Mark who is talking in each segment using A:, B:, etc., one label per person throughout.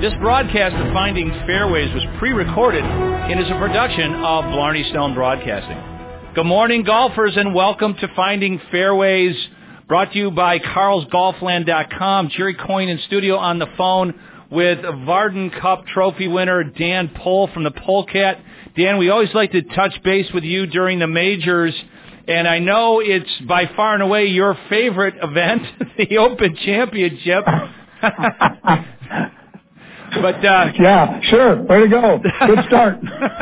A: This broadcast of Finding Fairways was pre-recorded and is a production of Blarney Stone Broadcasting. Good morning, golfers, and welcome to Finding Fairways, brought to you by carlsgolfland.com. Jerry Coyne in studio on the phone with Varden Cup Trophy winner Dan Pohl from the Polecat. Dan, we always like to touch base with you during the majors, and I know it's by far and away your favorite event, the Open Championship. But
B: yeah, sure. Way to go. Good start.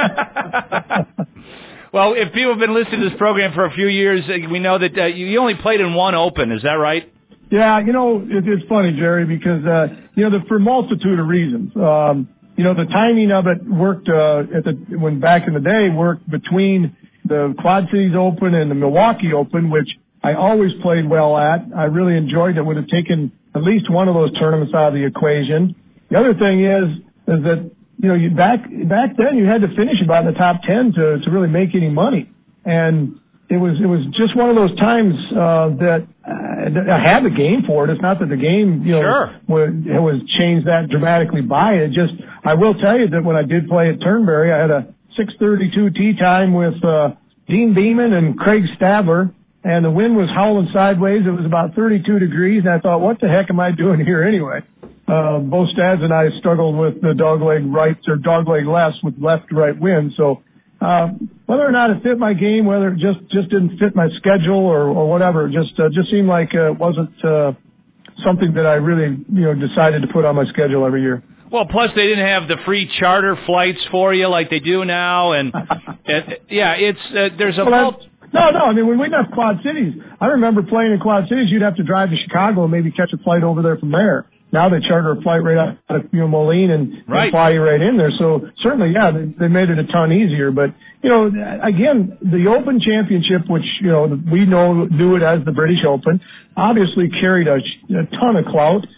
A: Well, if people have been listening to this program for a few years, we know that you only played in one Open. Is that right?
B: Yeah, it's funny, Jerry, because, for a multitude of reasons. The timing of it worked, when back in the day, worked between the Quad Cities Open and the Milwaukee Open, which I always played well at. I really enjoyed it. Would have taken at least one of those tournaments out of the equation. The other thing is that, back then you had to finish about in the top 10 to really make any money. And it was just one of those times, that I had the game for it. It's not that the game,
A: sure,
B: was changed that dramatically by it. I will tell you that when I did play at Turnberry, I had a 6:32 tee time with, Dean Beeman and Craig Stadler, and the wind was howling sideways. It was about 32 degrees, and I thought, what the heck am I doing here anyway? Both Stads and I struggled with the dogleg rights or dogleg lefts with left to right wind. So, whether or not it fit my game, whether it just didn't fit my schedule or whatever, just seemed like it wasn't, something that I really, decided to put on my schedule every year.
A: Well, plus they didn't have the free charter flights for you like they do now. And, there's a
B: No, I mean, when we left Quad Cities, I remember playing in Quad Cities, you'd have to drive to Chicago and maybe catch a flight over there from there. Now they charter a flight right out of Moline and fly you right in there. So certainly, yeah, they made it a ton easier. But, again, the Open Championship, which, we knew it as the British Open, obviously carried a ton of clout,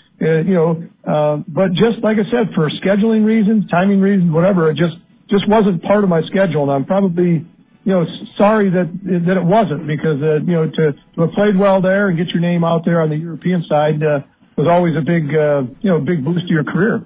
B: but just like I said, for scheduling reasons, timing reasons, whatever, it just wasn't part of my schedule. And I'm probably, sorry that it wasn't, because, to have played well there and get your name out there on the European side, was always a big boost to your career.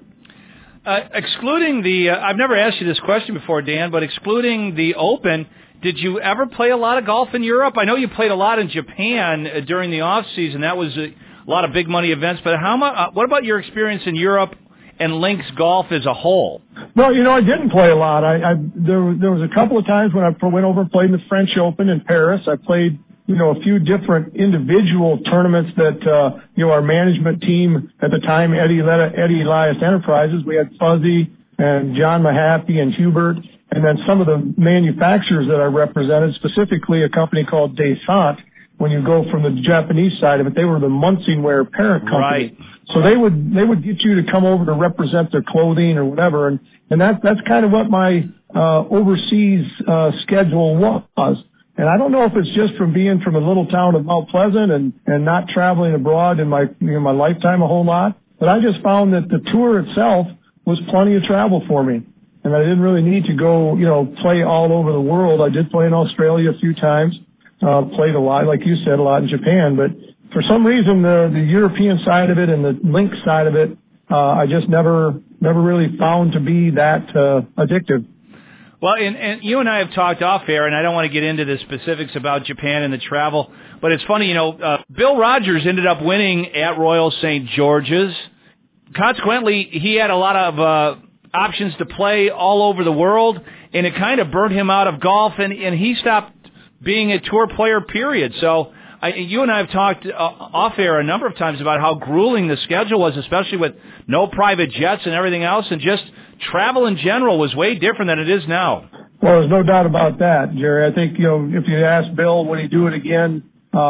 A: Excluding I've never asked you this question before, Dan, but excluding the Open, did you ever play a lot of golf in Europe? I know you played a lot in Japan during the off season. That was a lot of big money events. But what about your experience in Europe and links golf as a whole?
B: Well, I didn't play a lot. There was a couple of times when I went over and played in the French Open in Paris. I played a few different individual tournaments that, our management team at the time, Eddie Elias Enterprises, we had Fuzzy and John Mahaffey and Hubert, and then some of the manufacturers that I represented, specifically a company called Descente. When you go from the Japanese side of it, they were the Munsingwear parent company.
A: Right.
B: So they would get you to come over to represent their clothing or whatever. And that's kind of what my, overseas, schedule was. And I don't know if it's just from being from a little town of Mount Pleasant and not traveling abroad in my lifetime a whole lot, but I just found that the tour itself was plenty of travel for me. And I didn't really need to go, play all over the world. I did play in Australia a few times, played a lot, like you said, a lot in Japan. But for some reason, the European side of it and the link side of it, I just never really found to be that addictive.
A: Well, and you and I have talked off air, and I don't want to get into the specifics about Japan and the travel, but it's funny, Bill Rogers ended up winning at Royal St. George's. Consequently, he had a lot of options to play all over the world, and it kind of burnt him out of golf, and he stopped being a tour player, period. So you and I have talked off air a number of times about how grueling the schedule was, especially with no private jets and everything else, and just travel in general was way different than it is now.
B: Well, there's no doubt about that, Jerry. I think, if you ask Bill, would he do it again,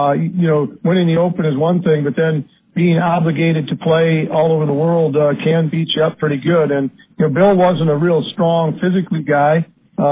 B: winning the Open is one thing, but then being obligated to play all over the world can beat you up pretty good. And, Bill wasn't a real strong physically guy,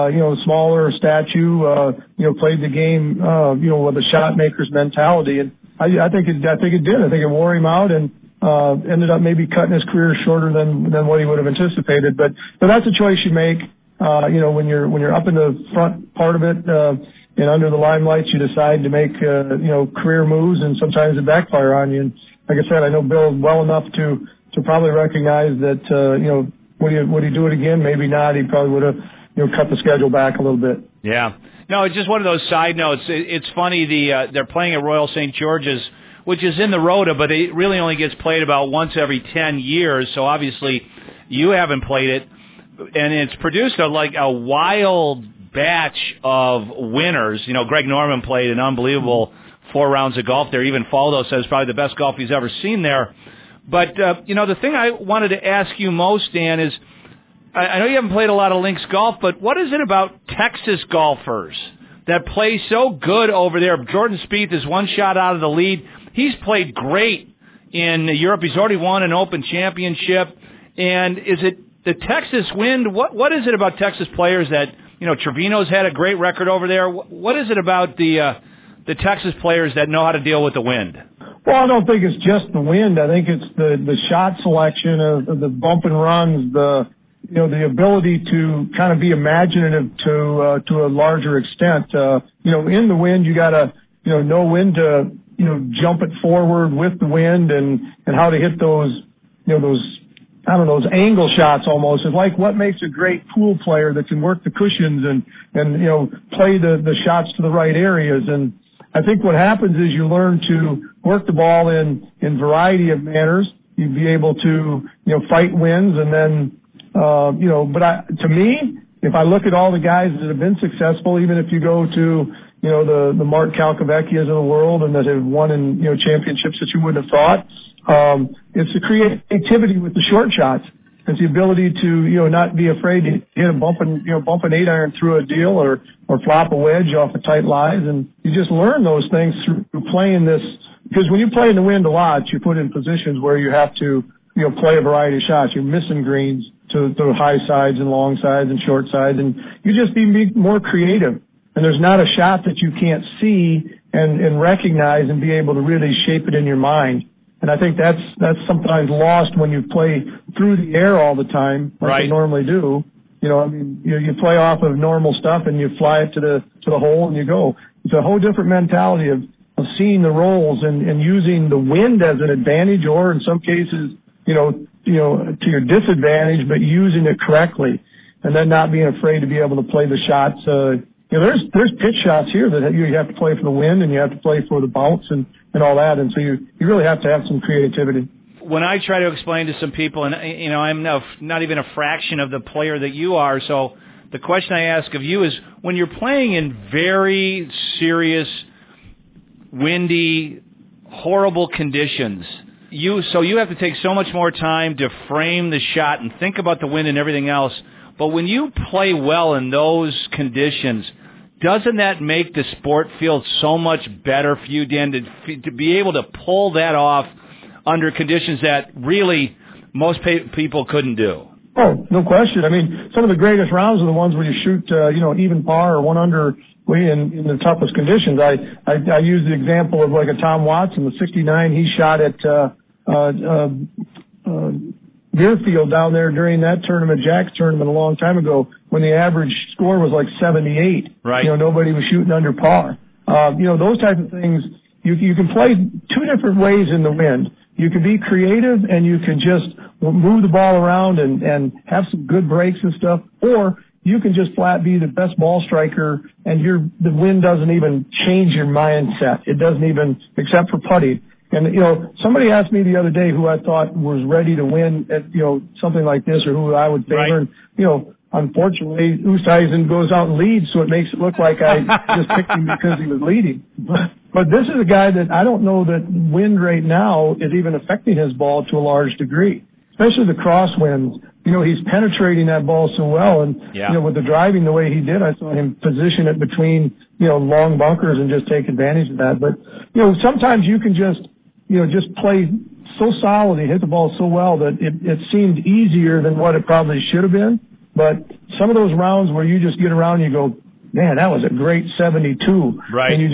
B: smaller stature, played the game, with a shot maker's mentality. And I think it did. I think it wore him out and ended up maybe cutting his career shorter than what he would have anticipated. But that's a choice you make, when you're up in the front part of it, and under the limelight, you decide to make, career moves, and sometimes it backfire on you. And like I said, I know Bill well enough to to probably recognize that, would he do it again? Maybe not. He probably would have, cut the schedule back a little bit.
A: Yeah. No, it's just one of those side notes. It's funny, they're playing at Royal St. George's, which is in the Rota, but it really only gets played about once every 10 years, so obviously you haven't played it. And it's produced a wild batch of winners. Greg Norman played an unbelievable 4 rounds of golf there. Even Faldo says probably the best golf he's ever seen there. But, the thing I wanted to ask you most, Dan, is I know you haven't played a lot of links golf, but what is it about Texas golfers that play so good over there? Jordan Spieth is one shot out of the lead. He's played great in Europe. He's already won an Open Championship. And is it the Texas wind? What is it about Texas players that, Trevino's had a great record over there. What is it about the Texas players that know how to deal with the wind?
B: Well, I don't think it's just the wind. I think it's the shot selection of the bump and runs, the ability to kind of be imaginative to a larger extent. In the wind, you gotta, know when to, jump it forward with the wind and how to hit those angle shots almost. It's like what makes a great pool player that can work the cushions and play the shots to the right areas. And I think what happens is you learn to work the ball in variety of manners. You'd be able to, fight winds and then, to me, if I look at all the guys that have been successful, even if you go to, the Mark Calcavecchias of the world and that have won in, championships that you wouldn't have thought, it's the creativity with the short shots. It's the ability to, not be afraid to hit a bump an 8-iron through a deal or flop a wedge off of tight lies. And you just learn those things through playing this. Because when you play in the wind a lot, you put in positions where you have to, play a variety of shots. You're missing greens to high sides and long sides and short sides. And you just be more creative. And there's not a shot that you can't see and recognize and be able to really shape it in your mind. And I think that's sometimes lost when you play through the air all the time, like you normally do. You play off of normal stuff and you fly it to the hole and you go. It's a whole different mentality of seeing the rolls and using the wind as an advantage, or in some cases, to your disadvantage, but using it correctly, and then not being afraid to be able to play the shots. There's pitch shots here that you have to play for the wind and you have to play for the bounce and all that. And so you really have to have some creativity.
A: When I try to explain to some people, and, I'm not even a fraction of the player that you are, so the question I ask of you is, when you're playing in very serious, windy, horrible conditions, you have to take so much more time to frame the shot and think about the wind and everything else. But when you play well in those conditions, doesn't that make the sport feel so much better for you, Dan, to be able to pull that off under conditions that really most people couldn't do?
B: Oh, no question. I mean, some of the greatest rounds are the ones where you shoot, even par or one under in the toughest conditions. I use the example of like a Tom Watson, the 69 he shot at Deerfield down there during that tournament, Jack's tournament a long time ago, when the average score was like 78.
A: Right.
B: Nobody was shooting under par. Those type of things, you can play two different ways in the wind. You can be creative and you can just move the ball around and have some good breaks and stuff, or you can just flat be the best ball striker and the wind doesn't even change your mindset. It doesn't even, except for putting. And, somebody asked me the other day who I thought was ready to win at, something like this, or who I would favor.
A: Right.
B: And, unfortunately, Oosthuizen goes out and leads, so it makes it look like I just picked him because he was leading. But this is a guy that I don't know that wind right now is even affecting his ball to a large degree, especially the crosswinds. He's penetrating that ball so well. And, with the driving the way he did, I saw him position it between, long bunkers and just take advantage of that. But, sometimes you can just play so solidly, hit the ball so well that it seemed easier than what it probably should have been. But some of those rounds where you just get around and you go, man, that was a great 72.
A: Right.
B: And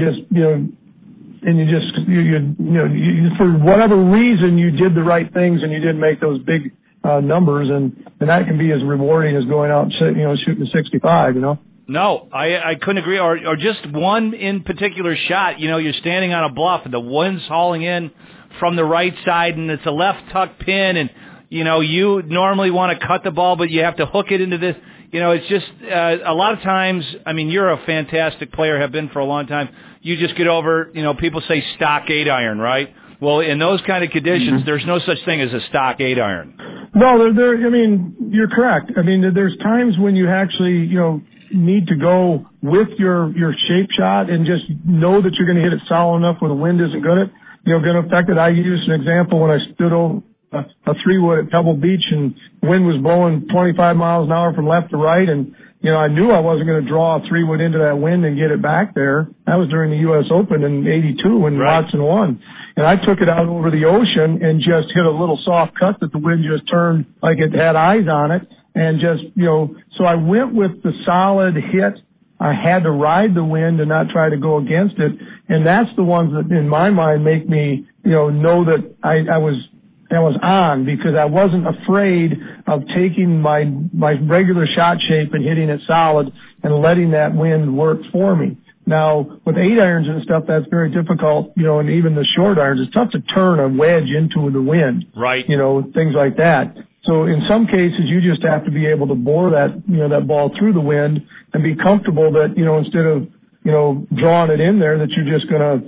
B: you for whatever reason, you did the right things and you didn't make those big numbers. And that can be as rewarding as going out and, shooting a 65,
A: No, I couldn't agree. Or just one in particular shot. You know, you're standing on a bluff and the wind's hauling in from the right side and it's a left tuck pin and, you know, you normally want to cut the ball, but you have to hook it into this. You know, it's just a lot of times, I mean, you're a fantastic player, have been for a long time. You just get over, you know, people say stock 8-iron, right? Well, in those kind of conditions, there's no such thing as a stock 8-iron.
B: No, I mean, you're correct. I mean, there's times when you actually, you know, need to go with your shape shot and just know that you're going to hit it solid enough where the wind isn't going to affect it. I used an example when I stood over a 3-wood at Pebble Beach and wind was blowing 25 miles an hour from left to right, and you know, I knew I wasn't going to draw a 3-wood into that wind and get it back there. That was during the U.S. Open in '82 when Watson won. And I took it out over the ocean and just hit a little soft cut that the wind just turned like it had eyes on it. And just, you know, so I went with the solid hit. I had to ride the wind and not try to go against it. And that's the ones that in my mind make me, you know that I was on, because I wasn't afraid of taking my regular shot shape and hitting it solid and letting that wind work for me. Now, with 8-irons and stuff, that's very difficult, you know, and even the short irons, it's tough to turn a wedge into the wind.
A: Right.
B: You know, things like that. So in some cases, you just have to be able to bore that, you know, that ball through the wind and be comfortable that, you know, instead of, you know, drawing it in there, that you're just going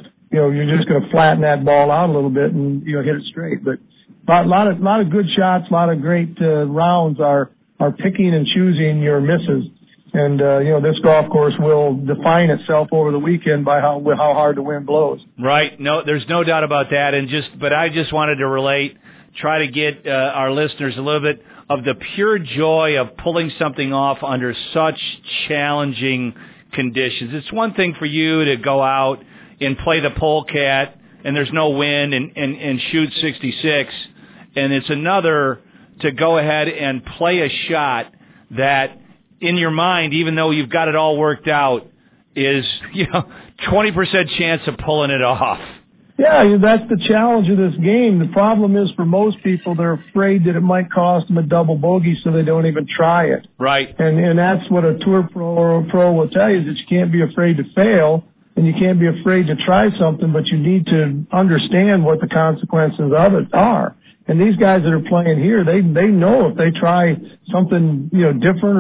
B: to flatten that ball out a little bit and, you know, hit it straight. But a lot of good shots, a lot of great rounds are picking and choosing your misses. And, you know, this golf course will define itself over the weekend by how hard the wind blows.
A: Right. No, there's no doubt about that. But I just wanted to try to get our listeners a little bit of the pure joy of pulling something off under such challenging conditions. It's one thing for you to go out and play the polecat and there's no wind and shoot 66. And it's another to go ahead and play a shot that in your mind, even though you've got it all worked out, is, you know, 20% chance of pulling it off.
B: Yeah, that's the challenge of this game. The problem is for most people, they're afraid that it might cost them a double bogey, so they don't even try it.
A: Right.
B: And that's what a tour pro or a pro will tell you, is that you can't be afraid to fail and you can't be afraid to try something, but you need to understand what the consequences of it are. And these guys that are playing here, they know if they try something, you know, different,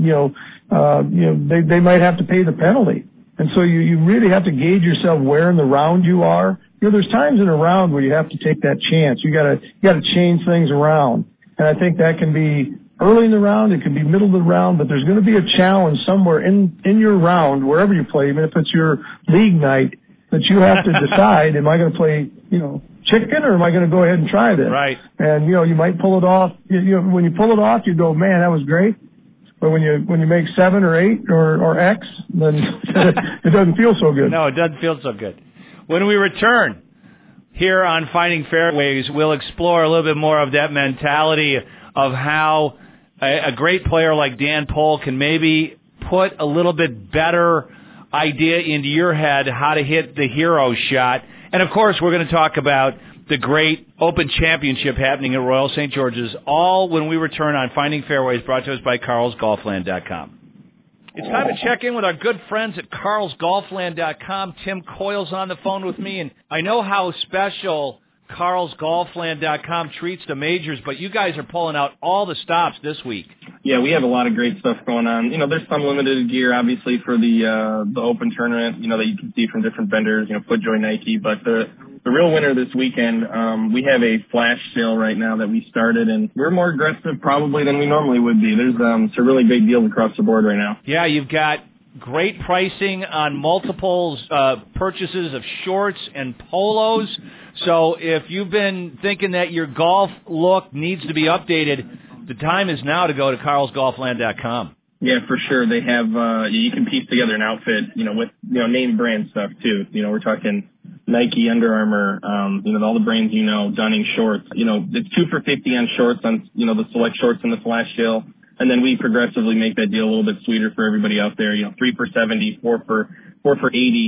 B: or, they might have to pay the penalty. And so you really have to gauge yourself where in the round you are. You know, there's times in a round where you have to take that chance. You gotta change things around. And I think that can be early in the round, it can be middle of the round, but there's going to be a challenge somewhere in your round, wherever you play, even if it's your league night, that you have to decide, am I going to play, you know, chicken, or am I going to go ahead and try this?
A: Right.
B: And, you know, you might pull it off. You know, when you pull it off, you go, man, that was great. But when you make 7 or 8 or X, then it doesn't feel so good.
A: No, it doesn't feel so good. When we return here on Finding Fairways, we'll explore a little bit more of that mentality of how a great player like Dan Pohl can maybe put a little bit better idea into your head how to hit the hero shot. And, of course, we're going to talk about the great Open Championship happening at Royal St. George's, all when we return on Finding Fairways, brought to us by CarlsGolfLand.com. It's time to check in with our good friends at CarlsGolfLand.com. Tim Coyle's on the phone with me, and I know how special CarlsGolfLand.com treats the majors, but you guys are pulling out all the stops this week.
C: Yeah, we have a lot of great stuff going on. You know, there's some limited gear, obviously, for the Open tournament, you know, that you can see from different vendors, you know, FootJoy, Nike. But the real winner this weekend, we have a flash sale right now that we started, and we're more aggressive probably than we normally would be. There's some really big deals across the board right now.
A: Yeah, you've got great pricing on multiple purchases of shorts and polos. So if you've been thinking that your golf look needs to be updated, the time is now to go to CarlsGolfLand.com.
C: Yeah, for sure. They have, you can piece together an outfit, you know, with, you know, name brand stuff too. You know, we're talking Nike, Under Armour, you know, all the brands, you know, Dunning shorts. You know, it's 2 for $50 on shorts on, you know, the select shorts in the flash sale. And then we progressively make that deal a little bit sweeter for everybody out there. You know, 3 for $70, 4 for $80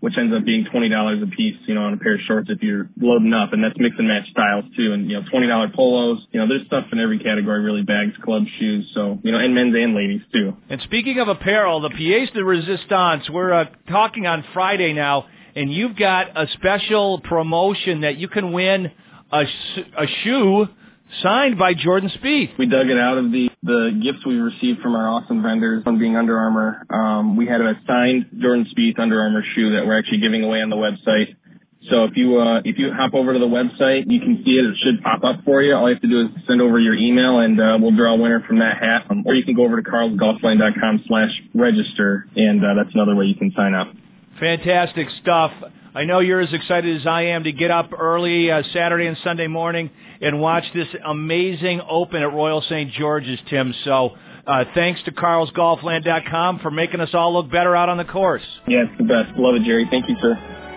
C: which ends up being $20 a piece, on a pair of shorts if you're loading up, and that's mix and match styles too. And, $20 polos, there's stuff in every category, really, bags, clubs, shoes, so, and men's and ladies too.
A: And speaking of apparel, the Pièce de Resistance, we're talking on Friday now, and you've got a special promotion that you can win a shoe signed by Jordan Spieth.
C: We dug it out of the gifts we received from our awesome vendors, one being Under Armour. We had a signed Jordan Spieth Under Armour shoe that we're actually giving away on the website. So if you hop over to the website, you can see it. It should pop up for you. All you have to do is send over your email, and we'll draw a winner from that hat. Or you can go over to carlsgolfline.com/register, and that's another way you can sign up.
A: Fantastic stuff. I know you're as excited as I am to get up early Saturday and Sunday morning and watch this amazing Open at Royal St. George's, Tim. So thanks to carlsgolfland.com for making us all look better out on the course.
C: Yeah, it's the best. Love it, Jerry. Thank you, sir.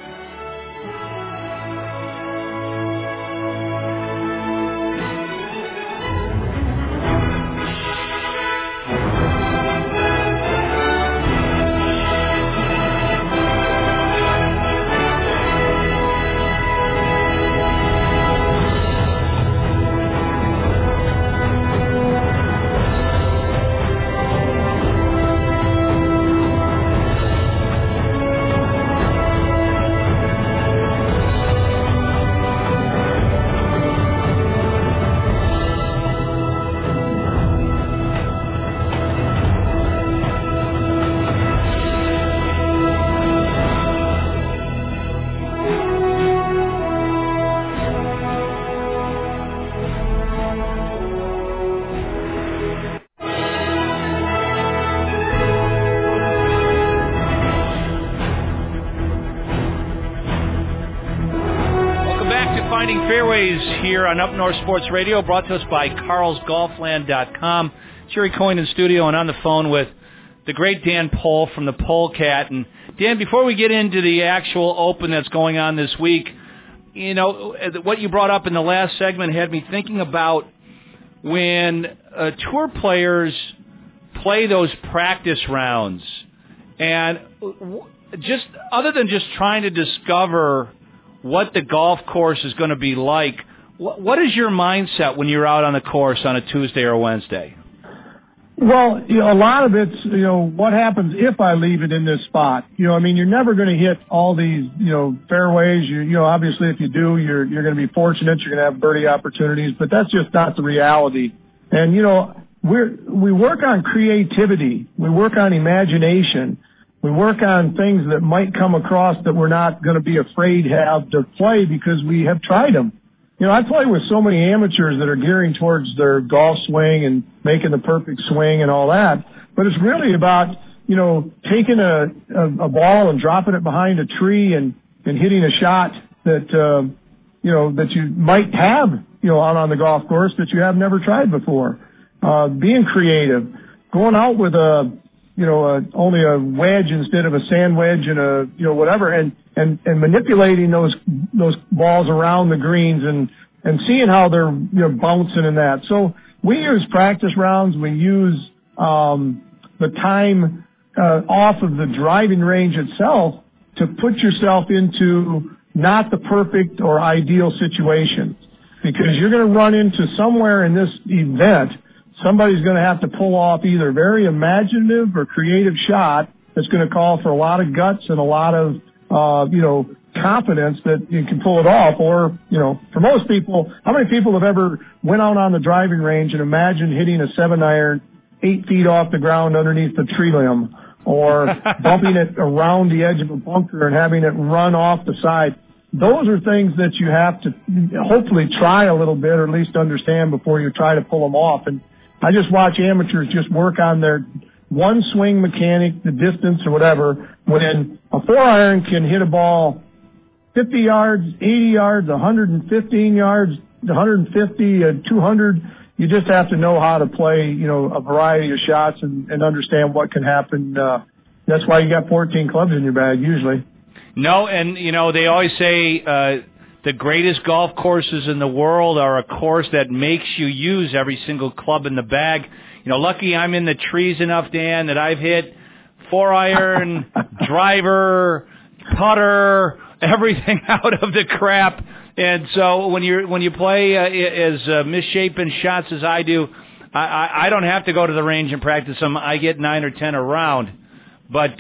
A: Here on Up North Sports Radio, brought to us by carlsgolfland.com. Jerry Coyne in studio and on the phone with the great Dan Pohl from the Polecat. And Dan, before we get into the actual Open that's going on this week, what you brought up in the last segment had me thinking about when tour players play those practice rounds, and just other than just trying to discover what the golf course is going to be like, what is your mindset when you're out on the course on a Tuesday or Wednesday?
B: Well, a lot of it's, what happens if I leave it in this spot? You're never going to hit all these, fairways. Obviously if you do, you're going to be fortunate. You're going to have birdie opportunities, but that's just not the reality. And, we work on creativity. We work on imagination. We work on things that might come across that we're not going to be afraid to have to play because we have tried them. I play with so many amateurs that are gearing towards their golf swing and making the perfect swing and all that. But it's really about, taking a ball and dropping it behind a tree and hitting a shot that, that you might have, out on the golf course that you have never tried before. Being creative, going out with only a wedge instead of a sand wedge and whatever, and manipulating those balls around the greens and seeing how they're, bouncing in that. So we use practice rounds. We use, the time, off of the driving range itself to put yourself into not the perfect or ideal situations, because you're going to run into somewhere in this event somebody's going to have to pull off either very imaginative or creative shot that's going to call for a lot of guts and a lot of, confidence that you can pull it off. Or, for most people, how many people have ever went out on the driving range and imagined hitting a 7-iron 8 feet off the ground underneath the tree limb, or bumping it around the edge of a bunker and having it run off the side? Those are things that you have to hopefully try a little bit, or at least understand before you try to pull them off. And I just watch amateurs just work on their one swing mechanic, the distance or whatever, when a 4-iron can hit a ball 50 yards, 80 yards, 115 yards, 150, 200. You just have to know how to play, a variety of shots and understand what can happen. That's why you got 14 clubs in your bag usually.
A: No, and, they always say the greatest golf courses in the world are a course that makes you use every single club in the bag. Lucky I'm in the trees enough, Dan, that I've hit 4-iron, driver, putter, everything out of the crap. And so when you play as misshapen shots as I do, I don't have to go to the range and practice them. I get 9 or 10 a round. But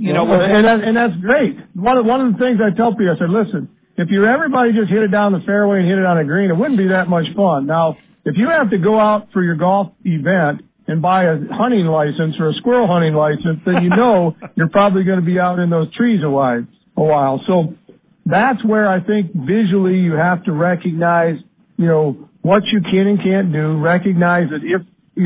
B: and that's great. One of the things I tell people, I said, listen, if everybody just hit it down the fairway and hit it on a green, it wouldn't be that much fun. Now, if you have to go out for your golf event and buy a hunting license or a squirrel hunting license, then you know you're probably going to be out in those trees a while. So that's where I think visually you have to recognize, what you can and can't do. Recognize that if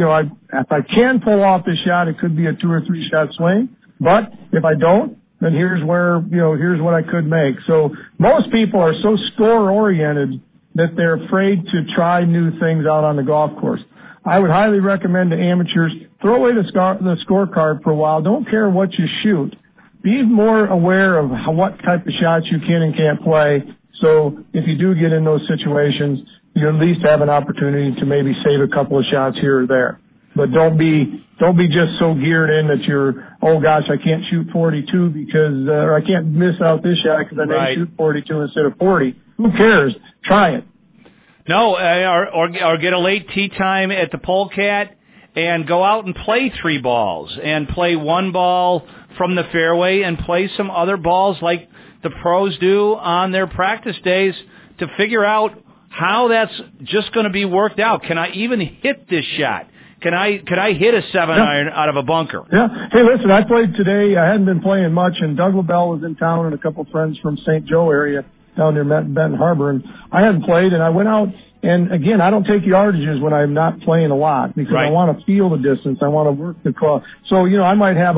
B: I can pull off this shot, it could be a 2 or 3 shot swing. But if I don't, then here's what I could make. So most people are so score oriented that they're afraid to try new things out on the golf course. I would highly recommend to amateurs, throw away the scorecard for a while. Don't care what you shoot. Be more aware of what type of shots you can and can't play. So if you do get in those situations, you at least have an opportunity to maybe save a couple of shots here or there. But don't be just so geared in that you're, oh gosh, I can't shoot 42 because, or I can't miss out this shot because I didn't shoot 42 instead of 40. Who cares? Try it.
A: No, or get a late tee time at the Polecat and go out and play 3 balls and play 1 ball from the fairway and play some other balls like the pros do on their practice days to figure out how that's just going to be worked out. Can I even hit this shot? Could I hit a 7-iron out of a bunker?
B: Yeah. Hey, listen, I played today. I hadn't been playing much, and Doug LaBelle was in town and a couple of friends from St. Joe area down near Benton Harbor, and I hadn't played, and I went out, and again, I don't take yardages when I'm not playing a lot because I want to feel the distance. I want to work the cross. So, I might have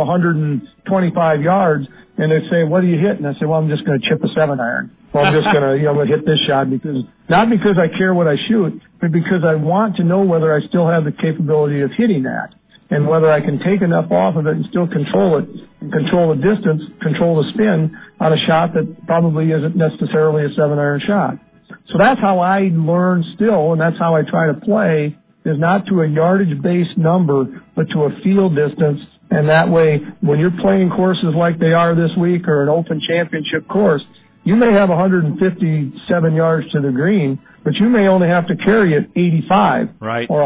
B: 125 yards, and they say, what do you hit? And I say, well, I'm just going to chip a 7-iron. Well, I'm just going to, hit this shot not because I care what I shoot, but because I want to know whether I still have the capability of hitting that and whether I can take enough off of it and still control it and control the distance, control the spin on a shot that probably isn't necessarily a 7-iron shot. So that's how I learn still, and that's how I try to play, is not to a yardage-based number, but to a field distance. And that way, when you're playing courses like they are this week or an Open Championship course, you may have 157 yards to the green, but you may only have to carry it 85 or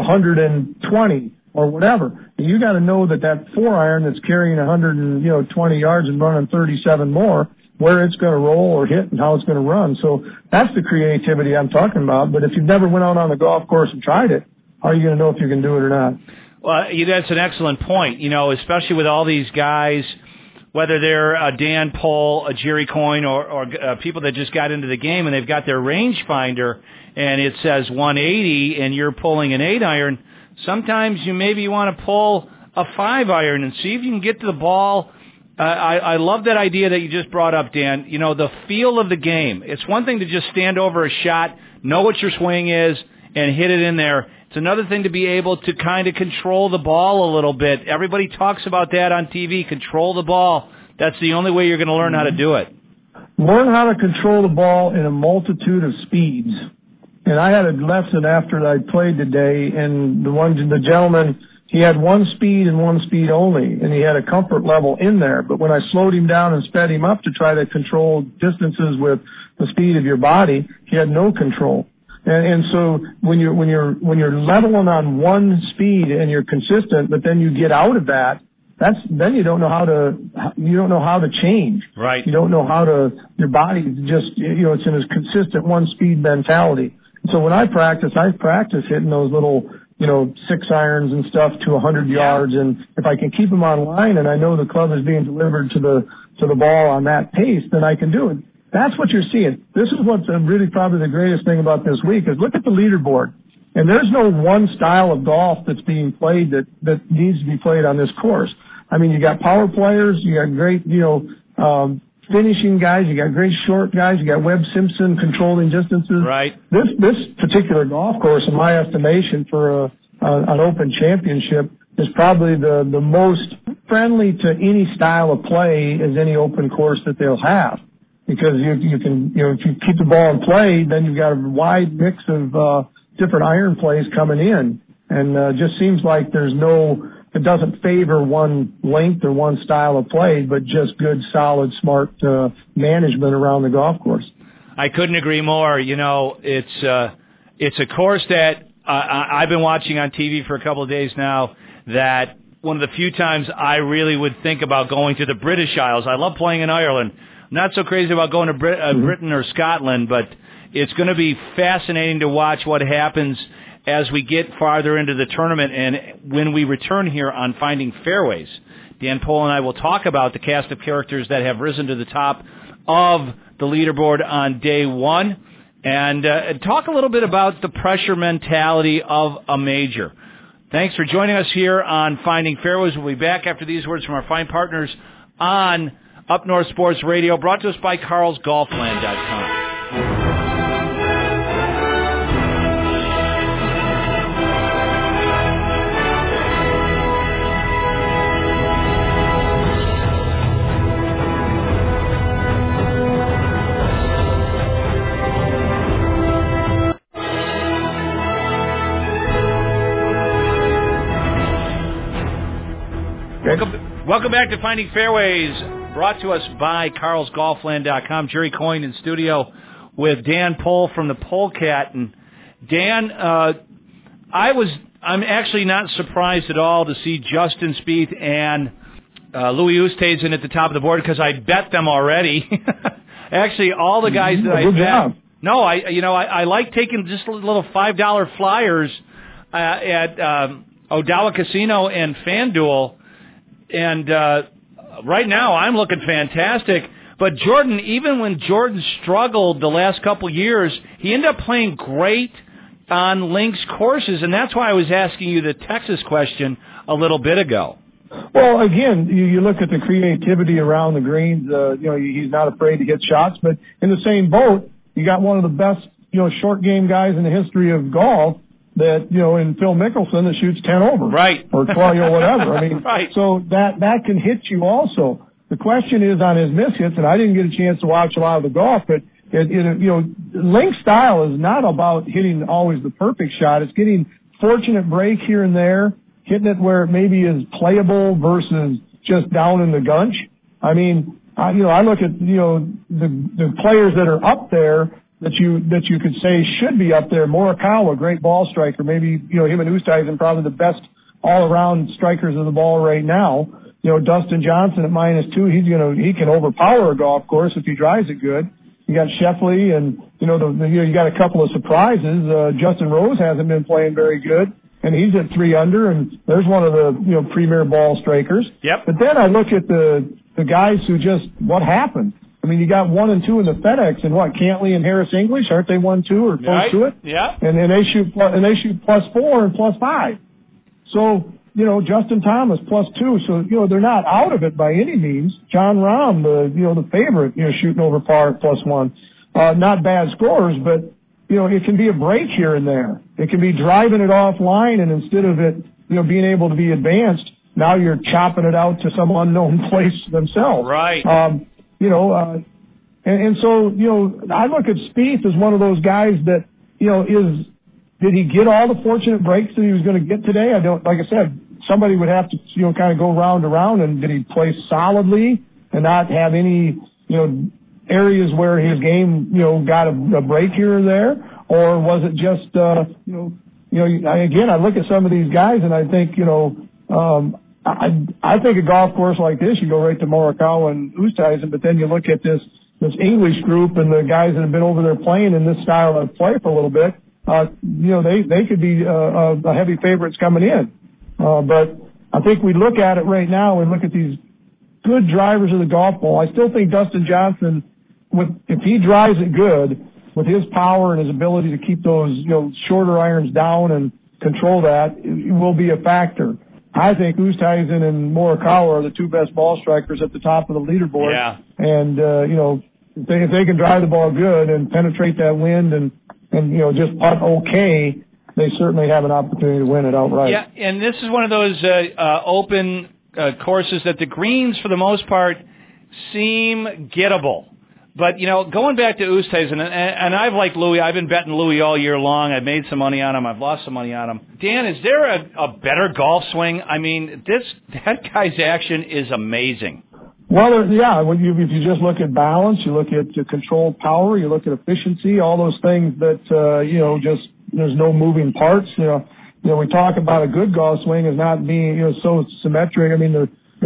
B: 120 or whatever. And you got to know that 4-iron that's carrying 120 yards and running 37 more, where it's going to roll or hit and how it's going to run. So that's the creativity I'm talking about. But if you've never went out on the golf course and tried it, how are you going to know if you can do it or not?
A: Well, that's an excellent point, especially with all these guys, whether they're a Dan Pohl, a Jerry Coyne, or people that just got into the game and they've got their rangefinder and it says 180 and you're pulling an 8-iron, sometimes you maybe want to pull a 5-iron and see if you can get to the ball. I love that idea that you just brought up, Dan. The feel of the game. It's one thing to just stand over a shot, know what your swing is, and hit it in there. It's another thing to be able to kind of control the ball a little bit. Everybody talks about that on TV, control the ball. That's the only way you're going to learn how to do it.
B: Learn how to control the ball in a multitude of speeds. And I had a lesson after I played today, and the gentleman, he had 1 speed and 1 speed only, and he had a comfort level in there. But when I slowed him down and sped him up to try to control distances with the speed of your body, he had no control. And so when you're leveling on 1 speed and you're consistent, but then you get out of that, then you don't know how to change.
A: Right.
B: You don't know your body just, it's in a consistent 1 speed mentality. So when I practice hitting those little, 6-irons and stuff to 100 yards. And if I can keep them on line and I know the club is being delivered to the ball on that pace, then I can do it. That's what you're seeing. This is what's really probably the greatest thing about this week is look at the leaderboard. And there's no one style of golf that's being played that needs to be played on this course. I mean, you got power players, you got great, finishing guys, you got great short guys, you got Webb Simpson controlling distances.
A: Right.
B: This particular golf course, in my estimation, for an Open Championship is probably the most friendly to any style of play as any open course that they'll have. Because you can, if you keep the ball in play, then you've got a wide mix of different iron plays coming in. And just seems like there's no it doesn't favor one length or one style of play, but just good, solid, smart management around the golf course.
A: I couldn't agree more. You know, it's a course that I've been watching on TV for a couple of days now, that one of the few times I really would think about going to the British Isles. I love playing in Ireland. I'm not so crazy about going to Britain or Scotland, but it's going to be fascinating to watch what happens as we get farther into the tournament and when we return here on Finding Fairways. Dan Pohl and I will talk about the cast of characters that have risen to the top of the leaderboard on day one, and talk a little bit about the pressure mentality of a major. Thanks for joining us here on Finding Fairways. We'll be back after these words from our fine partners on Up North Sports Radio, brought to us by carlsgolfland.com. Welcome back to Finding Fairways, brought to us by carlsgolfland.com. Jerry Coyne in studio with Dan Pohl from the Polecat. And Dan, I'm actually not surprised at all to see Justin Spieth and Louis Oosthuizen at the top of the board, because I bet them already. Actually, all the guys that I bet. No, I like taking just little $5 flyers at Odawa Casino and FanDuel. And right now, I'm looking fantastic. But Jordan, even when Jordan struggled the last couple years, he ended up playing great on links courses, and that's why I was asking you the Texas question a little bit ago.
B: Well, again, you look at the creativity around the greens. He's not afraid to hit shots. But in the same boat, you got one of the best, short game guys in the history of golf. That, in Phil Mickelson, that shoots 10 over.
A: Right.
B: Or 12, whatever. I mean,
A: right.
B: So that can hit you also. The question is on his miss hits, and I didn't get a chance to watch a lot of the golf, but, link style is not about hitting always the perfect shot. It's getting fortunate break here and there, hitting it where it maybe is playable versus just down in the gunch. I mean, I look at, the players that are up there, that you could say should be up there. Morikawa, great ball striker. Maybe, him and Oosthuizen probably the best all-around strikers of the ball right now. Dustin Johnson at -2, he can overpower a golf course if he drives it good. You got Scheffler and, you got a couple of surprises. Justin Rose hasn't been playing very good, and he's at 3 under, and there's one of the, premier ball strikers.
A: Yep.
B: But then I look at the guys who what happened? I mean, you got 1 and 2 in the FedEx, and Cantley and Harris English, aren't they 1-2 or close to it?
A: Yeah.
B: And they shoot +4 and +5. So, Justin Thomas +2. So, they're not out of it by any means. John Rahm, the favorite, shooting over par at +1. Not bad scores, but, it can be a break here and there. It can be driving it offline, and instead of it, being able to be advanced, now you're chopping it out to some unknown place themselves.
A: Right.
B: And so, I look at Spieth as one of those guys that, did he get all the fortunate breaks that he was going to get today? Like I said, somebody would have to, kind of go round and round, and did he play solidly and not have any, areas where his game, got a break here or there? Or was it just, again, I look at some of these guys and I think, I think a golf course like this, you go right to Morikawa and Oosthuizen, but then you look at this English group and the guys that have been over there playing in this style of play for a little bit, they could be a heavy favorites coming in. But I think we look at it right now and look at these good drivers of the golf ball. I still think Dustin Johnson, if he drives it good, with his power and his ability to keep those, shorter irons down and control that, it will be a factor. I think Oosthuizen and Morikawa are the 2 best ball strikers at the top of the leaderboard.
A: Yeah.
B: And, if they can drive the ball good and penetrate that wind and just putt okay, they certainly have an opportunity to win it outright.
A: Yeah, and this is one of those open courses that the greens, for the most part, seem gettable. But, going back to Oosthuizen, and I've liked Louis. I've been betting Louis all year long. I've made some money on him. I've lost some money on him. Dan, is there a better golf swing? I mean, that guy's action is amazing.
B: Well, yeah, if you just look at balance, you look at control power, you look at efficiency, all those things that, just there's no moving parts. We talk about a good golf swing as not being, so symmetric. I mean,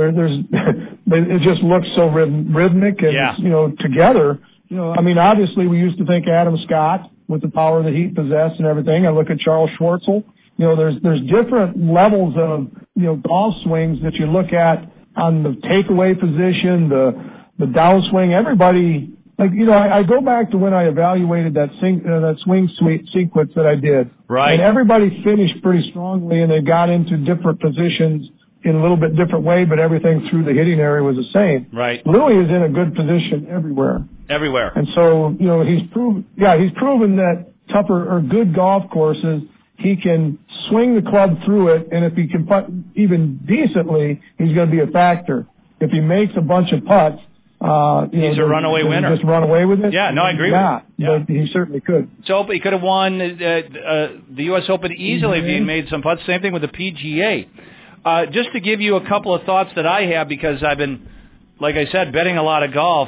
B: it just looks so rhythmic and, together. Obviously we used to think Adam Scott with the power that he possessed and everything. I look at Charles Schwartzel. There's different levels of, golf swings that you look at on the takeaway position, the downswing. Everybody, I go back to when I evaluated that swing sequence that I did.
A: Right.
B: And everybody finished pretty strongly, and they got into different positions in a little bit different way, but everything through the hitting area was the same.
A: Right.
B: Louis is in a good position everywhere.
A: Everywhere.
B: And so, he's proven that tougher or good golf courses, he can swing the club through it, and if he can putt even decently, he's going to be a factor. If he makes a bunch of putts,
A: he's a runaway winner.
B: Just run away with it?
A: Yeah, no, I agree with you.
B: Yeah, but he certainly could.
A: So he could have won the U.S. Open easily if he had made some putts. Same thing with the PGA. Just to give you a couple of thoughts that I have, because I've been, like I said, betting a lot of golf.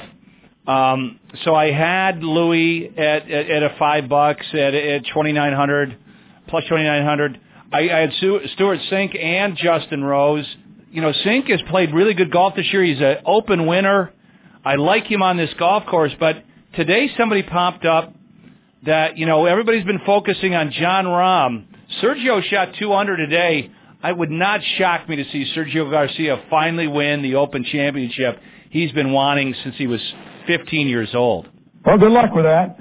A: So I had Louis at a $5 at 2,900. Plus 2,900. I had Stuart Sink and Justin Rose. Sink has played really good golf this year. He's an Open winner. I like him on this golf course. But today somebody popped up that, everybody's been focusing on Jon Rahm. Sergio shot 2 under today. It would not shock me to see Sergio Garcia finally win the Open Championship he's been wanting since he was 15 years old.
B: Well, good luck with that.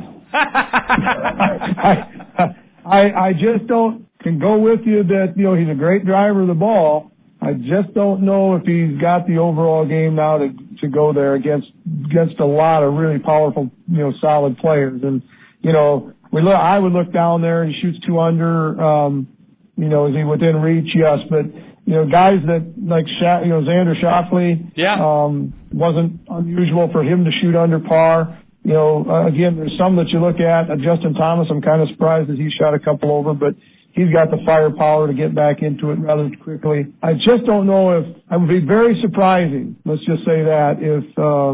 B: I just can go with you that, he's a great driver of the ball. I just don't know if he's got the overall game now to go there against a lot of really powerful, solid players. And, I would look down there and he shoots 2 under, is he within reach? Yes. But, guys that like, Xander Schauffele, wasn't unusual for him to shoot under par. Again, there's some that you look at. Justin Thomas, I'm kind of surprised that he shot a couple over, but he's got the firepower to get back into it rather quickly. I just don't know if – I would be very surprising, let's just say that, if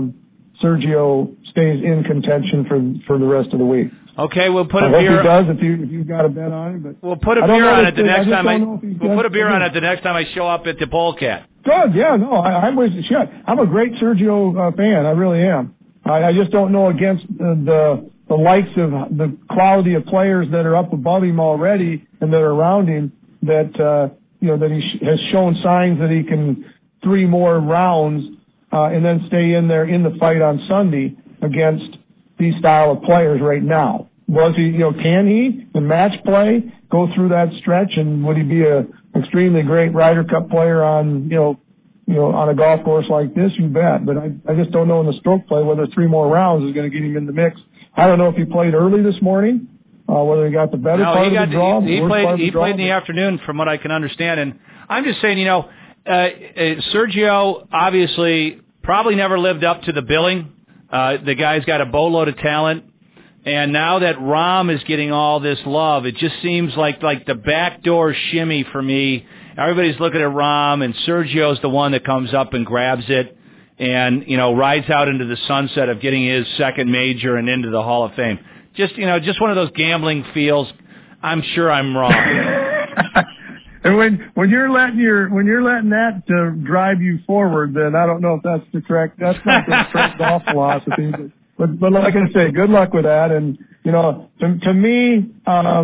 B: Sergio stays in contention for the rest of the week.
A: Okay, we'll put
B: I
A: a
B: hope
A: beer.
B: He does if you've got a bet on it. But
A: we'll put a beer on it the next time. We'll put a beer on it the next time I show up at the Polecat.
B: Good, yeah, no, I'm with you. I'm a great Sergio fan. I really am. I just don't know against the likes of the quality of players that are up above him already and that are around him that that he has shown signs that he can 3 more rounds and then stay in there in the fight on Sunday against these style of players right now. Was he, can he in match play go through that stretch, and would he be a extremely great Ryder Cup player on on a golf course like this? You bet. But I just don't know in the stroke play whether 3 more rounds is going to get him in the mix. I don't know if he played early this morning, whether he got the better part of the draw.
A: He played in the afternoon from what I can understand. And I'm just saying, Sergio obviously probably never lived up to the billing. The guy's got a boatload of talent. And now that Rahm is getting all this love, it just seems like the backdoor shimmy for me. Everybody's looking at Rahm, and Sergio's the one that comes up and grabs it and, rides out into the sunset of getting his second major and into the Hall of Fame. Just one of those gambling feels. I'm sure I'm wrong.
B: And when you're letting that drive you forward, then I don't know if that's that's not the correct golf philosophy. But like I say, good luck with that. And to me,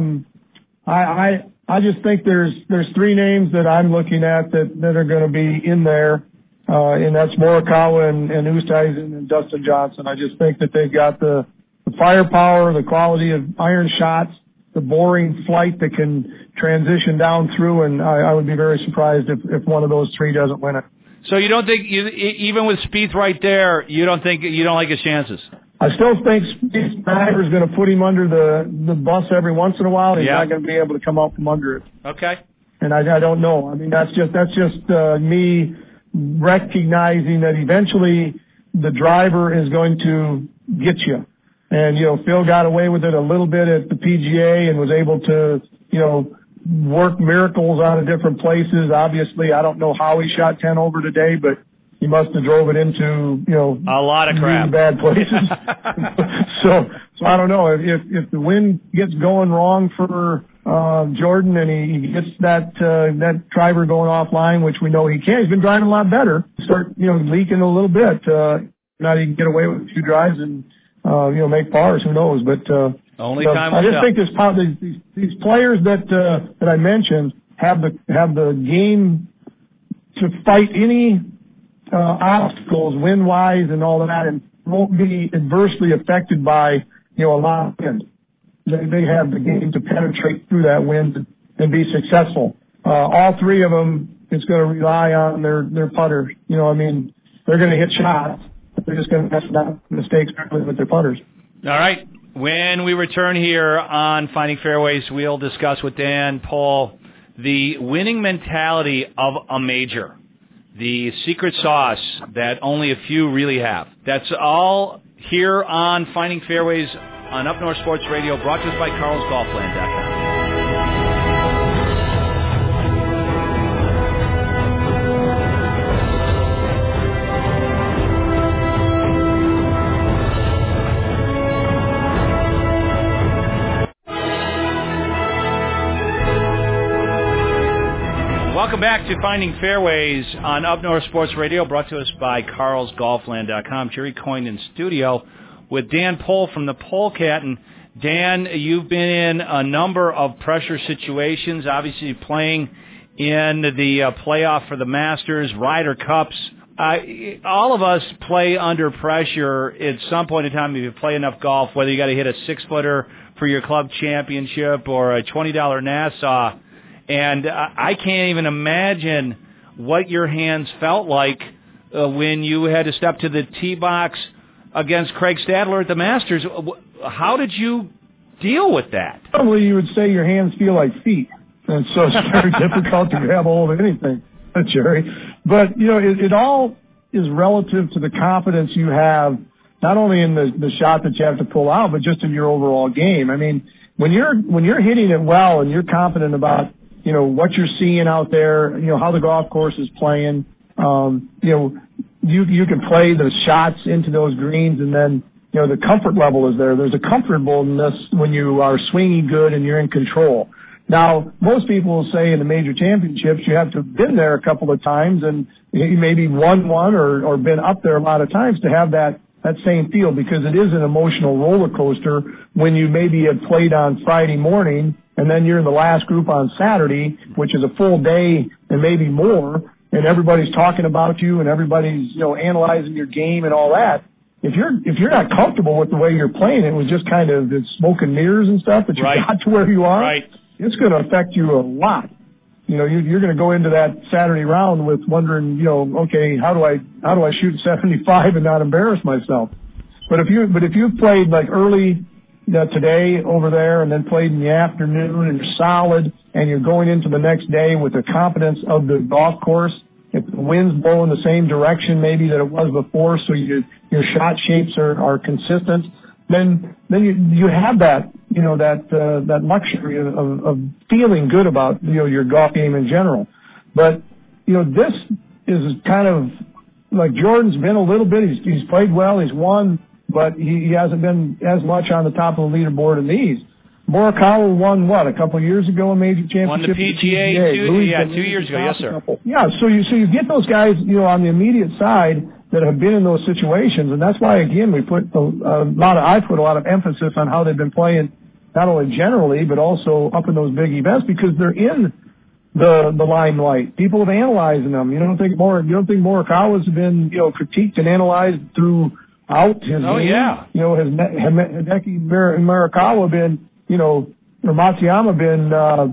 B: I just think there's 3 names that I'm looking at that are going to be in there, and that's Morikawa and Oosthuizen and Dustin Johnson. I just think that they've got the firepower, the quality of iron shots, the boring flight that can transition down through, and I would be very surprised if one of those 3 doesn't win it.
A: So you don't think, even with Spieth right there, you don't like his chances?
B: I still think Spieth is going to put him under the bus every once in a while. He's not going to be able to come out from under it.
A: Okay.
B: And I don't know. I mean, that's just me recognizing that eventually the driver is going to gets you. And, Phil got away with it a little bit at the PGA and was able to, work miracles out of different places. Obviously, I don't know how he shot 10 over today, but he must have drove it into,
A: a lot of crap,
B: bad places. so I don't know if the wind gets going wrong for Jordan and he gets that driver going offline, which we know he can. He's been driving a lot better. Start leaking a little bit. Now he can get away with a few drives and make pars. Who knows? But
A: only time will
B: I just
A: tell.
B: think these players that I mentioned have the game to fight any obstacles, wind-wise and all of that, and won't be adversely affected by, a lot of wind. They have the game to penetrate through that wind and be successful. All three of them, it's going to rely on their putters. They're going to hit shots. They're just going to make mistakes with their putters.
A: All right. When we return here on Finding Fairways, we'll discuss with Dan Pohl the winning mentality of a major. The secret sauce that only a few really have. That's all here on Finding Fairways on Up North Sports Radio, brought to us by CarlsGolfLand.com. Welcome back to Finding Fairways on Up North Sports Radio, brought to us by CarlsGolfLand.com. Jerry Coyne in studio with Dan Pohl from the Polecat. And Dan, you've been in a number of pressure situations, obviously playing in the playoff for the Masters, Ryder Cups. All of us play under pressure at some point in time if you play enough golf, whether you got to hit a 6-footer for your club championship or a $20 Nassau. And I can't even imagine what your hands felt like when you had to step to the tee box against Craig Stadler at the Masters. How did you deal with that?
B: Probably you would say your hands feel like feet. And so it's very difficult to grab hold of anything, Jerry. But, it all is relative to the confidence you have, not only in the shot that you have to pull out, but just in your overall game. I mean, when you're hitting it well and you're confident about what you're seeing out there, how the golf course is playing, you can play the shots into those greens, and then, the comfort level is there. There's a comfortableness when you are swinging good and you're in control. Now, most people will say in the major championships, you have to have been there a couple of times and you maybe won one or been up there a lot of times to have that same feel, because it is an emotional roller coaster when you maybe had played on Friday morning and then you're in the last group on Saturday, which is a full day and maybe more, and everybody's talking about you and everybody's, analyzing your game and all that. If you're not comfortable with the way you're playing, it was just kind of smoke and mirrors and stuff, but you got to where you are.
A: Right.
B: It's going to affect you a lot. You're going to go into that Saturday round with wondering, okay, how do I shoot 75 and not embarrass myself? But if you've played like early today over there and then played in the afternoon and you're solid and you're going into the next day with the confidence of the golf course, if the wind's blowing the same direction maybe that it was before, so your shot shapes are consistent, then you have that, that luxury of feeling good about, your golf game in general. But, this is kind of like Jordan's been a little bit, he's played well, he's won, but he hasn't been as much on the top of the leaderboard in these. Morikawa won a couple of years ago, a major championship.
A: Won the PGA 2 years ago, yes, sir.
B: Yeah, so you get those guys, on the immediate side that have been in those situations, and that's why, again, I put a lot of emphasis on how they've been playing, not only generally, but also up in those big events, because they're in the limelight. People have analyzed them. You don't think Morikawa's been, critiqued and analyzed throughout his game?
A: Oh, yeah.
B: Has Hideki Morikawa been, or Matsuyama been,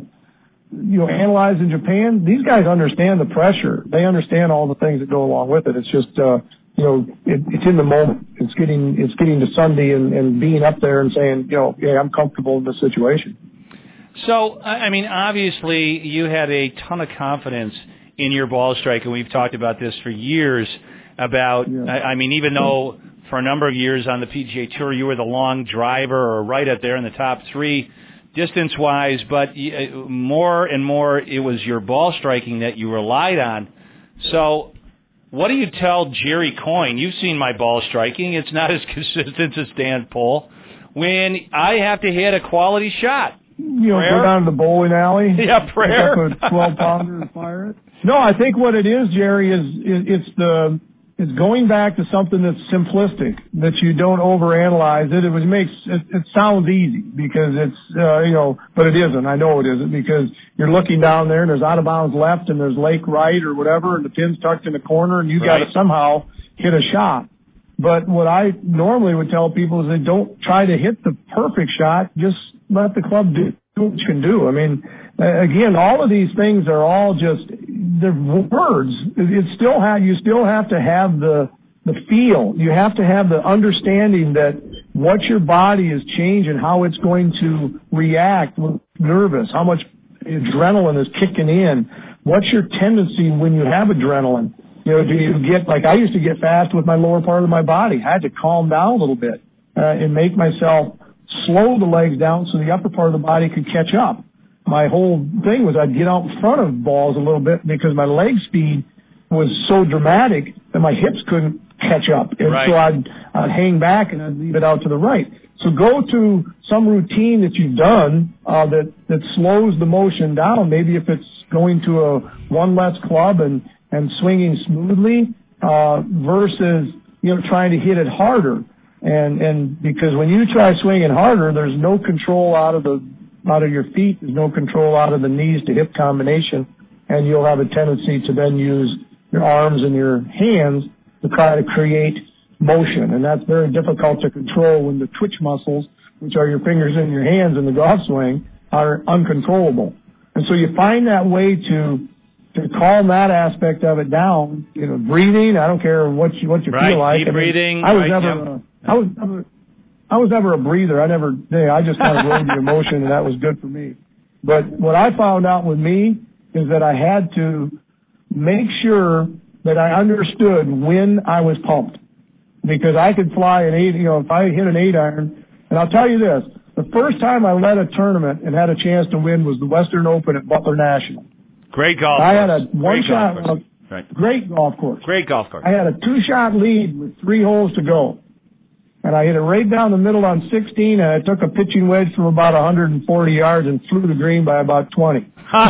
B: analyzed in Japan? These guys understand the pressure. They understand all the things that go along with it. It's just, it's in the moment. It's getting to Sunday and being up there and saying, yeah, I'm comfortable in this situation.
A: So, I mean, obviously you had a ton of confidence in your ball strike, and we've talked about this for years about, I mean, even though for a number of years on the PGA Tour, you were the long driver or right up there in the top three distance-wise, but more and more it was your ball striking that you relied on. So what do you tell Jerry Coyne? You've seen my ball striking. It's not as consistent as Dan Pohl. When I have to hit a quality shot.
B: Go down to the bowling alley.
A: Yeah, prayer.
B: Pick up a 12-pounder and fire it. No, I think what it is, Jerry, it's going back to something that's simplistic, that you don't overanalyze it. It sounds easy because it's, but it isn't. I know it isn't, because you're looking down there and there's out of bounds left and there's lake right or whatever, and the pin's tucked in the corner, and you got to somehow hit a shot. But what I normally would tell people is they don't try to hit the perfect shot. Just let the club do what you can do. I mean, again, all of these things are all they're words. You still have to have the feel. You have to have the understanding that what your body is changing, how it's going to react when nervous, how much adrenaline is kicking in. What's your tendency when you have adrenaline? Do you get, like I used to get fast with my lower part of my body. I had to calm down a little bit and make myself slow the legs down so the upper part of the body could catch up. My whole thing was I'd get out in front of balls a little bit because my leg speed was so dramatic that my hips couldn't catch up. And so I'd hang back and I'd leave it out to the right. So go to some routine that you've done that slows the motion down. Maybe if it's going to a one less club and swinging smoothly versus trying to hit it harder, and because when you try swinging harder, there's no control out of your feet, there's no control out of the knees to hip combination, and you'll have a tendency to then use your arms and your hands to try to create motion, and that's very difficult to control when the twitch muscles, which are your fingers and your hands in the golf swing, are uncontrollable. And so you find that way to calm that aspect of it down, breathing. I don't care what you feel like.
A: Deep breathing.
B: I was never a breather. I just kind of rode the emotion, and that was good for me. But what I found out with me is that I had to make sure that I understood when I was pumped, because I could fly an 8, if I hit an 8-iron, and I'll tell you this, the first time I led a tournament and had a chance to win was the Western Open at Butler National.
A: Great golf course.
B: I had a one-shot, great golf course.
A: Great golf course.
B: I had a 2-shot lead with 3 holes to go. And I hit it right down the middle on 16, and I took a pitching wedge from about 140 yards and flew the green by about 20.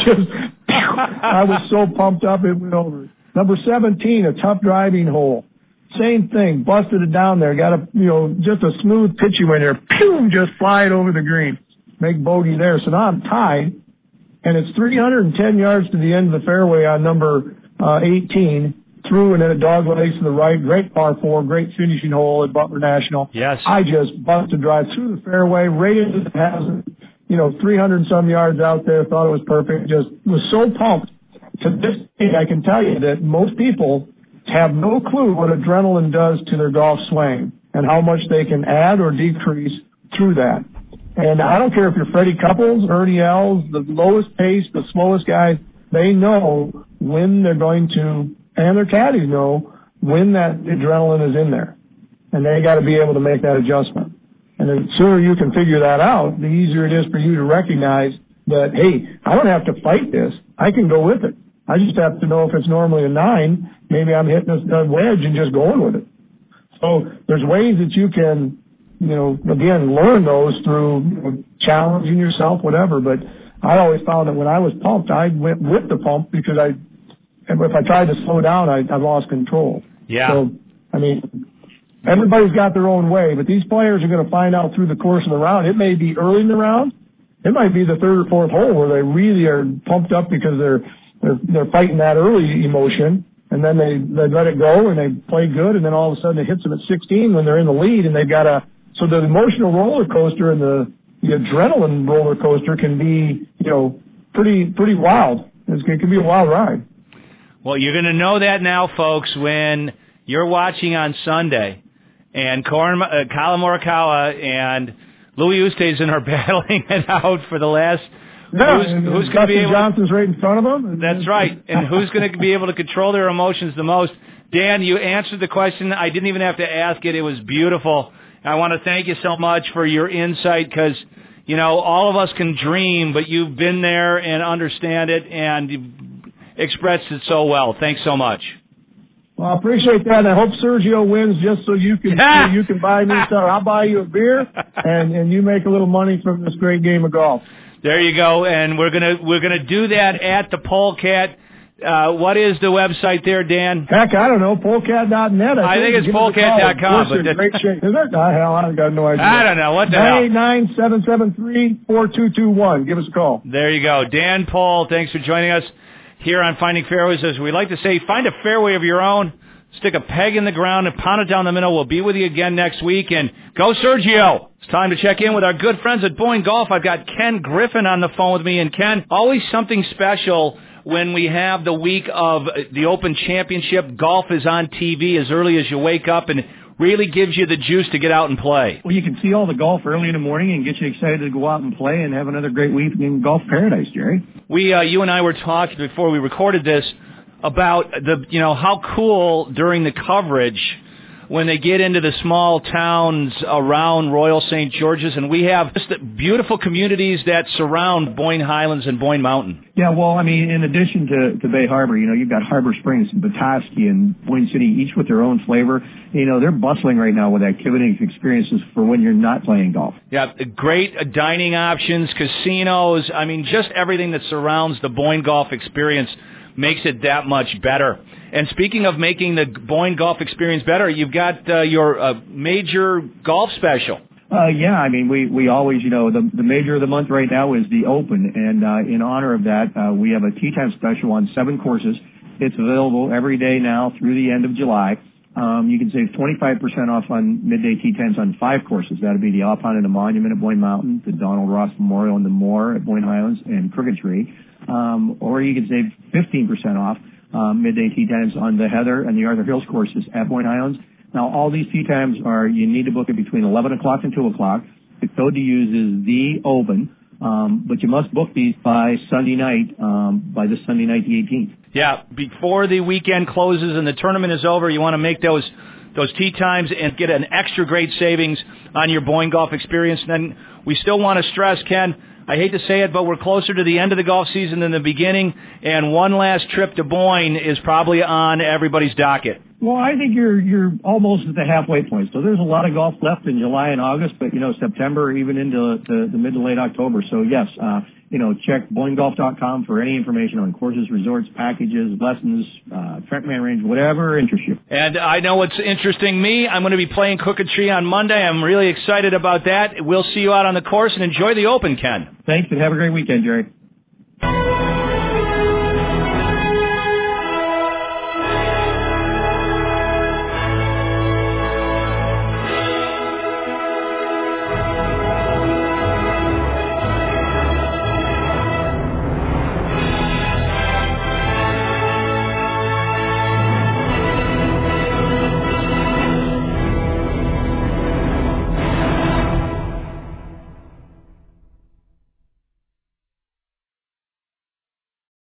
B: I was so pumped up, it went over. Number 17, a tough driving hole. Same thing, busted it down there, got just a smooth pitching wedge there, just fly it over the green. Make bogey there. So now I'm tied. And it's 310 yards to the end of the fairway on number 18, through and then a dog legs to the right. Great par 4, great finishing hole at Butler National.
A: Yes.
B: I just busted drive through the fairway, right into the house, 300 and some yards out there. Thought it was perfect. Just was so pumped. To this day, I can tell you that most people have no clue what adrenaline does to their golf swing and how much they can add or decrease through that. And I don't care if you're Freddie Couples, Ernie Els, the lowest pace, the slowest guys, they know when they're going to, and their caddies know when that adrenaline is in there. And they got to be able to make that adjustment. And the sooner you can figure that out, the easier it is for you to recognize that, hey, I don't have to fight this. I can go with it. I just have to know if it's normally a 9, maybe I'm hitting a wedge and just going with it. So there's ways that you can, again, learn those through challenging yourself, whatever. But I always found that when I was pumped, I went with the pump because if I tried to slow down, I lost control.
A: Yeah.
B: So, everybody's got their own way, but these players are going to find out through the course of the round. It may be early in the round. It might be the 3rd or 4th hole where they really are pumped up because they're fighting that early emotion. And then they let it go and they play good, and then all of a sudden it hits them at 16 when they're in the lead, and they've got so the emotional roller coaster and the adrenaline roller coaster can be, pretty wild. It can be a wild ride.
A: Well, you're going to know that now, folks, when you're watching on Sunday, and Colin Morikawa and Louis Oosthuizen are battling it out for the last.
B: Yeah, who's going to be able? Johnson's right in front of them.
A: That's right. And who's going to be able to control their emotions the most? Dan, you answered the question. I didn't even have to ask it. It was beautiful. I want to thank you so much for your insight because, you know, all of us can dream, but you've been there and understand it, and you've expressed it so well. Thanks so much.
B: Well, I appreciate that. I hope Sergio wins just so you can buy me stuff. I'll buy you a beer, and you make a little money from this great game of golf.
A: There you go, and we're gonna do that at the Polecat. What is the website there, Dan?
B: Heck, I don't know. Polecat.net.
A: I think it's polecat.com.
B: But great shape. Is it? Hell, I got no idea.
A: I don't know. What the hell?
B: 989-773-4221. Give us a call.
A: There you go. Dan Paul, thanks for joining us here on Finding Fairways. As we like to say, find a fairway of your own, stick a peg in the ground, and pound it down the middle. We'll be with you again next week. And go Sergio! It's time to check in with our good friends at Boyne Golf. I've got Ken Griffin on the phone with me. And Ken, always something special when we have the week of the Open Championship. Golf is on TV as early as you wake up, and really gives you the juice to get out and play.
D: Well, you can see all the golf early in the morning and get you excited to go out and play and have another great week in golf paradise, Jerry.
A: You and I were talking before we recorded this about how cool during the coverage when they get into the small towns around Royal St. George's, and we have just the beautiful communities that surround Boyne Highlands and Boyne Mountain.
D: Yeah, well, I mean, in addition to Bay Harbor, you've got Harbor Springs and Petoskey and Boyne City, each with their own flavor. They're bustling right now with activities and experiences for when you're not playing golf.
A: Yeah, great dining options, casinos, I mean, just everything that surrounds the Boyne golf experience makes it that much better. And speaking of making the Boyne golf experience better, you've got your major golf special.
D: Yeah, I mean, we always, the major of the month right now is the Open, and in honor of that, we have a tee time special on 7 courses. It's available every day now through the end of July. You can save 25% off on midday tee times on 5 courses. That would be the Alpine and the Monument at Boyne Mountain, the Donald Ross Memorial and the Moore at Boyne Highlands, and Crooked Tree. Or you can save 15% off midday tee times on the Heather and the Arthur Hills courses at Boyne Highlands. Now, all these tee times you need to book it between 11 o'clock and 2 o'clock. The code to use is the Open, but you must book these by Sunday night, by this Sunday night, the 18th.
A: Yeah, before the weekend closes and the tournament is over, you want to make those tee times and get an extra great savings on your Boyne golf experience. And then we still want to stress, Ken, I hate to say it, but we're closer to the end of the golf season than the beginning, and one last trip to Boyne is probably on everybody's docket.
D: Well, I think you're almost at the halfway point. So there's a lot of golf left in July and August, but September, even into the mid to late October. So yes, check BoyneGolf.com for any information on courses, resorts, packages, lessons, TrackMan range, whatever interests you.
A: And I know what's interesting me. I'm going to be playing Crooked Tree on Monday. I'm really excited about that. We'll see you out on the course, and enjoy the Open, Ken.
D: Thanks, and have a great weekend, Jerry.